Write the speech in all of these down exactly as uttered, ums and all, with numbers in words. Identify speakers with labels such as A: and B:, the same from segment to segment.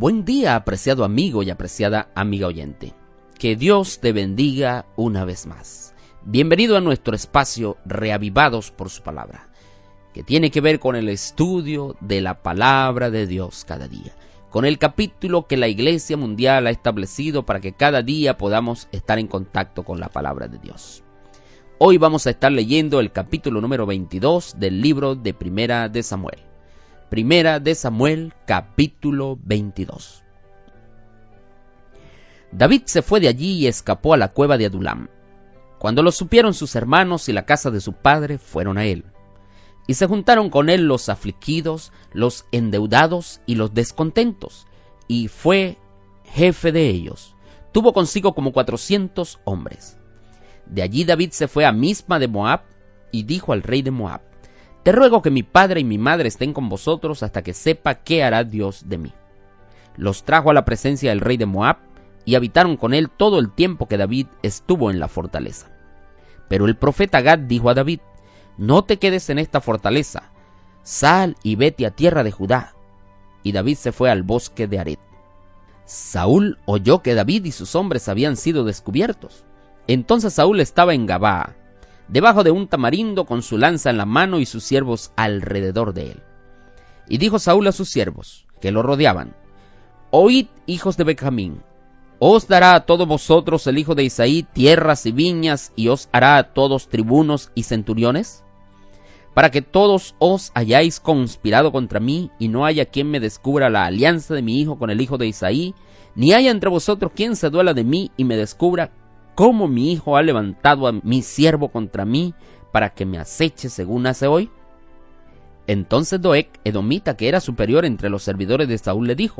A: Buen día, apreciado amigo y apreciada amiga oyente. Que Dios te bendiga una vez más. Bienvenido a nuestro espacio Reavivados por su palabra, que tiene que ver con el estudio de la palabra de Dios cada día, con el capítulo que la Iglesia Mundial ha establecido para que cada día podamos estar en contacto con la palabra de Dios. Hoy vamos a estar leyendo el capítulo número veintidós del libro de Primera de Samuel. Primera de Samuel, capítulo veintidós. David se fue de allí y escapó a la cueva de Adulam. Cuando lo supieron sus hermanos y la casa de su padre, fueron a él. Y se juntaron con él los afligidos, los endeudados y los descontentos, y fue jefe de ellos. Tuvo consigo como cuatrocientos hombres. De allí David se fue a Misma de Moab y dijo al rey de Moab: Te ruego que mi padre y mi madre estén con vosotros hasta que sepa qué hará Dios de mí. Los trajo a la presencia del rey de Moab y habitaron con él todo el tiempo que David estuvo en la fortaleza. Pero el profeta Gad dijo a David: No te quedes en esta fortaleza, sal y vete a tierra de Judá. Y David se fue al bosque de Aret. Saúl oyó que David y sus hombres habían sido descubiertos. Entonces Saúl estaba en Gabaa, debajo de un tamarindo, con su lanza en la mano y sus siervos alrededor de él. Y dijo Saúl a sus siervos, que lo rodeaban: Oíd, hijos de Benjamín, ¿os dará a todos vosotros el hijo de Isaí tierras y viñas, y os hará a todos tribunos y centuriones? Para que todos os hayáis conspirado contra mí, y no haya quien me descubra la alianza de mi hijo con el hijo de Isaí, ni haya entre vosotros quien se duela de mí y me descubra cómo mi hijo ha levantado a mi siervo contra mí, para que me aceche según hace hoy. Entonces Doeg, edomita, que era superior entre los servidores de Saúl, le dijo: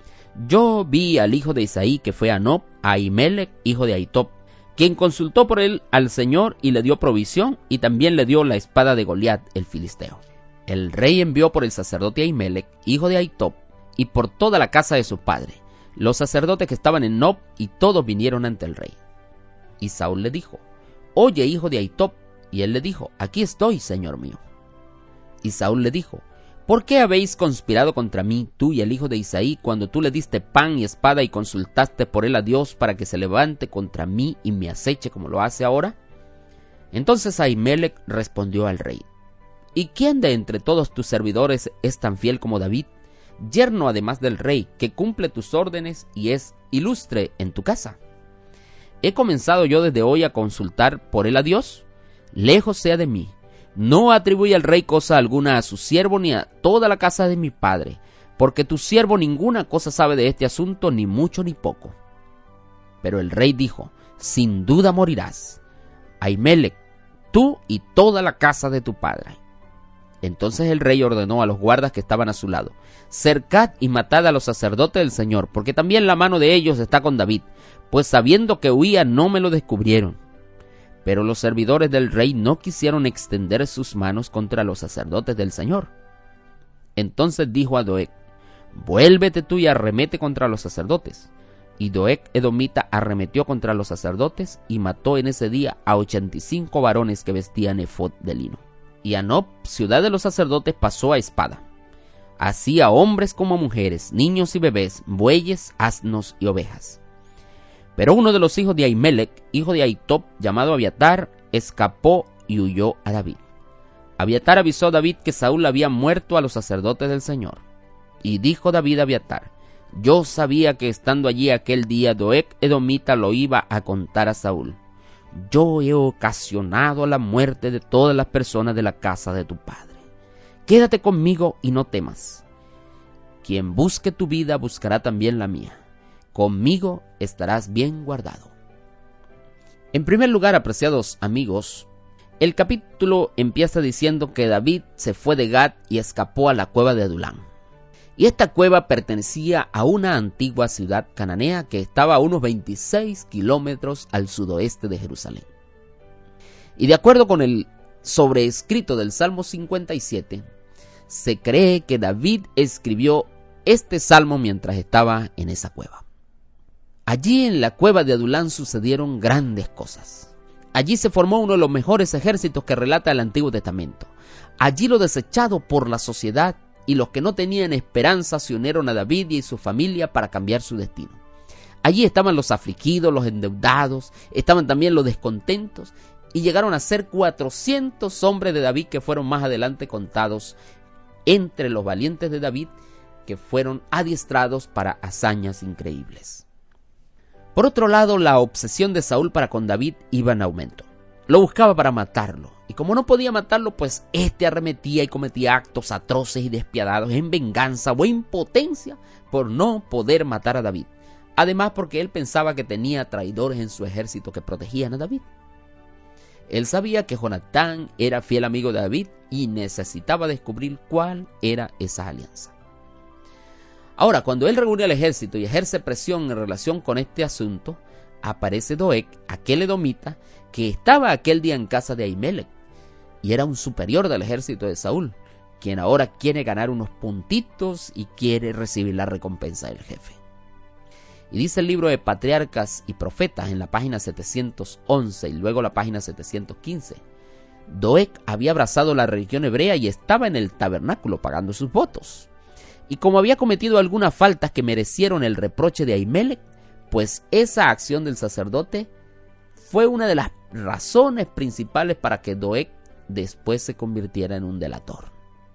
A: Yo vi al hijo de Isaí, que fue a Nob, a Ahimelech, hijo de Ahitob, quien consultó por él al Señor y le dio provisión, y también le dio la espada de Goliat, el filisteo. El rey envió por el sacerdote Ahimelech, hijo de Ahitob, y por toda la casa de su padre, los sacerdotes que estaban en Nob, y todos vinieron ante el rey. Y Saúl le dijo: Oye, hijo de Ahitob. Y él le dijo: Aquí estoy, señor mío. Y Saúl le dijo: ¿Por qué habéis conspirado contra mí, tú y el hijo de Isaí, cuando tú le diste pan y espada y consultaste por él a Dios para que se levante contra mí y me aceche como lo hace ahora? Entonces Ahimelech respondió al rey: ¿Y quién de entre todos tus servidores es tan fiel como David, yerno además del rey, que cumple tus órdenes y es ilustre en tu casa? ¿He comenzado yo desde hoy a consultar por él a Dios? Lejos sea de mí. No atribuye al rey cosa alguna a su siervo ni a toda la casa de mi padre, porque tu siervo ninguna cosa sabe de este asunto, ni mucho ni poco. Pero el rey dijo: Sin duda morirás, Ahimelech, tú y toda la casa de tu padre. Entonces el rey ordenó a los guardas que estaban a su lado: Cercad y matad a los sacerdotes del Señor, porque también la mano de ellos está con David, pues sabiendo que huía no me lo descubrieron. Pero los servidores del rey no quisieron extender sus manos contra los sacerdotes del Señor. Entonces dijo a Doeg: Vuélvete tú y arremete contra los sacerdotes. Y Doeg edomita arremetió contra los sacerdotes y mató en ese día a ochenta y cinco varones que vestían efod de lino. Y a Nob, ciudad de los sacerdotes, pasó a espada, así a hombres como a mujeres, niños y bebés, bueyes, asnos y ovejas. Pero uno de los hijos de Ahimelech, hijo de Ahitob, llamado Abiatar, escapó y huyó a David. Abiatar avisó a David que Saúl había muerto a los sacerdotes del Señor. Y dijo David a Abiatar: Yo sabía que estando allí aquel día Doeg edomita lo iba a contar a Saúl. Yo he ocasionado la muerte de todas las personas de la casa de tu padre. Quédate conmigo y no temas. Quien busque tu vida buscará también la mía. Conmigo estarás bien guardado. En primer lugar, apreciados amigos, el capítulo empieza diciendo que David se fue de Gad y escapó a la cueva de Adulam. Y esta cueva pertenecía a una antigua ciudad cananea que estaba a unos veintiséis kilómetros al sudoeste de Jerusalén. Y de acuerdo con el sobrescrito del Salmo cincuenta y siete, se cree que David escribió este salmo mientras estaba en esa cueva. Allí en la cueva de Adulam sucedieron grandes cosas. Allí se formó uno de los mejores ejércitos que relata el Antiguo Testamento. Allí lo desechado por la sociedad y los que no tenían esperanza se unieron a David y su familia para cambiar su destino. Allí estaban los afligidos, los endeudados, estaban también los descontentos, y llegaron a ser cuatrocientos hombres de David que fueron más adelante contados entre los valientes de David que fueron adiestrados para hazañas increíbles. Por otro lado, la obsesión de Saúl para con David iba en aumento. Lo buscaba para matarlo, y como no podía matarlo, pues éste arremetía y cometía actos atroces y despiadados en venganza o impotencia por no poder matar a David. Además, porque él pensaba que tenía traidores en su ejército que protegían a David. Él sabía que Jonatán era fiel amigo de David y necesitaba descubrir cuál era esa alianza. Ahora, cuando él reúne al ejército y ejerce presión en relación con este asunto, aparece Doeg, aquel edomita, que estaba aquel día en casa de Ahimelech, y era un superior del ejército de Saúl, quien ahora quiere ganar unos puntitos y quiere recibir la recompensa del jefe. Y dice el libro de Patriarcas y Profetas en la página setecientos once y luego la página setecientos quince. Doeg había abrazado la religión hebrea y estaba en el tabernáculo pagando sus votos. Y como había cometido algunas faltas que merecieron el reproche de Ahimelech, pues esa acción del sacerdote fue una de las razones principales para que Doeg después se convirtiera en un delator.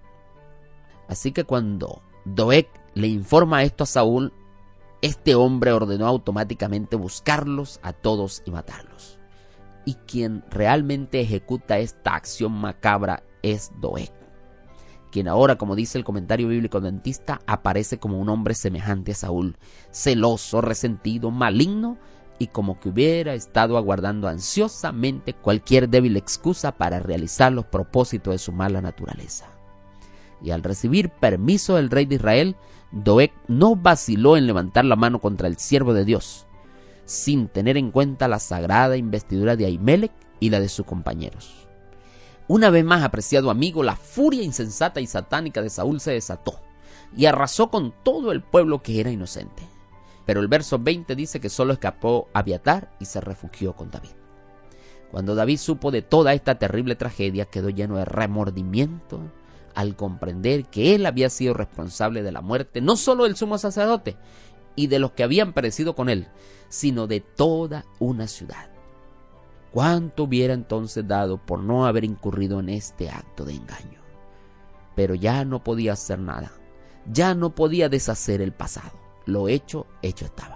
A: Así que cuando Doeg le informa esto a Saúl, este hombre ordenó automáticamente buscarlos a todos y matarlos. Y quien realmente ejecuta esta acción macabra es Doeg, quien ahora, como dice el comentario bíblico adventista, aparece como un hombre semejante a Saúl, celoso, resentido, maligno, y como que hubiera estado aguardando ansiosamente cualquier débil excusa para realizar los propósitos de su mala naturaleza. Y al recibir permiso del rey de Israel, Doeg no vaciló en levantar la mano contra el siervo de Dios, sin tener en cuenta la sagrada investidura de Ahimelech y la de sus compañeros. Una vez más, apreciado amigo, la furia insensata y satánica de Saúl se desató y arrasó con todo el pueblo que era inocente. Pero el verso veinte dice que solo escapó Abiatar y se refugió con David. Cuando David supo de toda esta terrible tragedia, quedó lleno de remordimiento al comprender que él había sido responsable de la muerte no solo del sumo sacerdote y de los que habían perecido con él, sino de toda una ciudad. ¿Cuánto hubiera entonces dado por no haber incurrido en este acto de engaño? Pero ya no podía hacer nada, ya no podía deshacer el pasado, lo hecho, hecho estaba.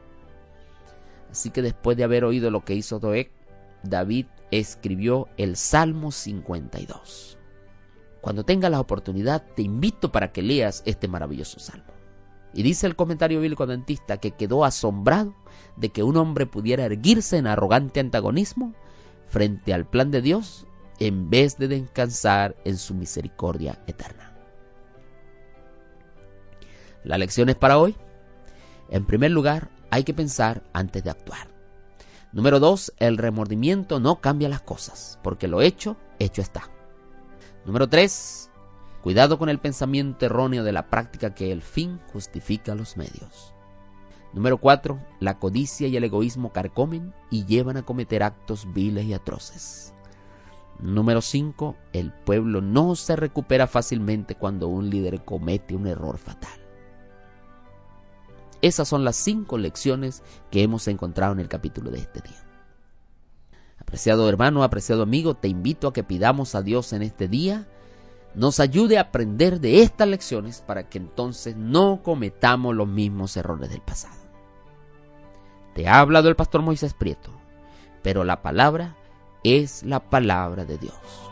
A: Así que después de haber oído lo que hizo Doeg, David escribió el Salmo cincuenta y dos. Cuando tengas la oportunidad, te invito para que leas este maravilloso salmo. Y dice el comentario bíblico adventista que quedó asombrado de que un hombre pudiera erguirse en arrogante antagonismo frente al plan de Dios en vez de descansar en su misericordia eterna. La lección es para hoy. En primer lugar, hay que pensar antes de actuar. Número dos, el remordimiento no cambia las cosas, porque lo hecho, hecho está. Número tres, cuidado con el pensamiento erróneo de la práctica que el fin justifica los medios. Número cuatro, la codicia y el egoísmo carcomen y llevan a cometer actos viles y atroces. Número cinco, el pueblo no se recupera fácilmente cuando un líder comete un error fatal. Esas son las cinco lecciones que hemos encontrado en el capítulo de este día. Apreciado hermano, apreciado amigo, te invito a que pidamos a Dios en este día nos ayude a aprender de estas lecciones para que entonces no cometamos los mismos errores del pasado. Te ha hablado el pastor Moisés Prieto, pero la palabra es la palabra de Dios.